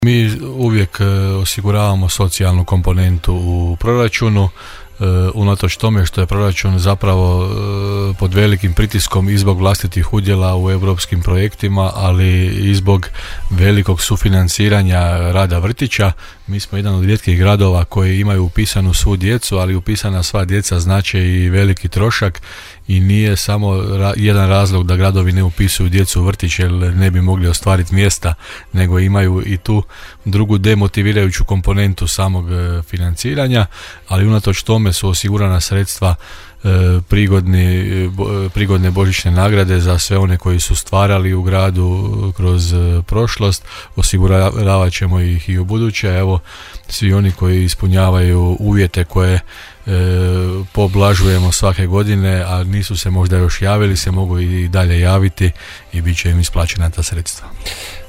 Mi uvijek osiguravamo socijalnu komponentu u proračunu, unatoč tome što je proračun zapravo pod velikim pritiskom i zbog vlastitih udjela u europskim projektima, ali i zbog velikog sufinanciranja rada vrtića. Mi smo jedan od rijetkih gradova koji imaju upisanu svu djecu, ali upisana sva djeca znači i veliki trošak i nije samo jedan razlog da gradovi ne upisuju djecu u vrtić jer ne bi mogli ostvariti mjesta, nego imaju i tu drugu demotivirajuću komponentu samog financiranja, ali unatoč tome su osigurana sredstva, prigodne božićne nagrade za sve one koji su stvarali u gradu kroz prošlost. Osiguravat ćemo ih i u buduće. Evo, svi oni koji ispunjavaju uvjete koje poblažujemo svake godine, a nisu se možda još javili, se mogu i dalje javiti i bit će im isplaćena ta sredstva.